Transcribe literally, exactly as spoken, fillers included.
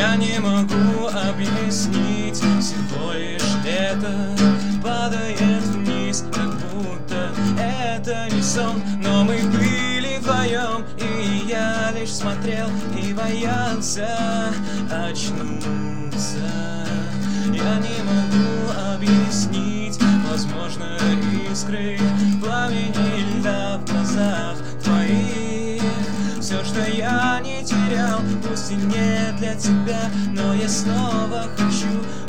Я не могу объяснить, всего лишь это падает вниз, как будто это не сон. Но мы были вдвоем, и я лишь смотрел и боялся очнуться. Я не могу объяснить, возможно, искры пламени льда в глазах твоих. Все, что я не терял, пусть и не для тебя, но я снова хочу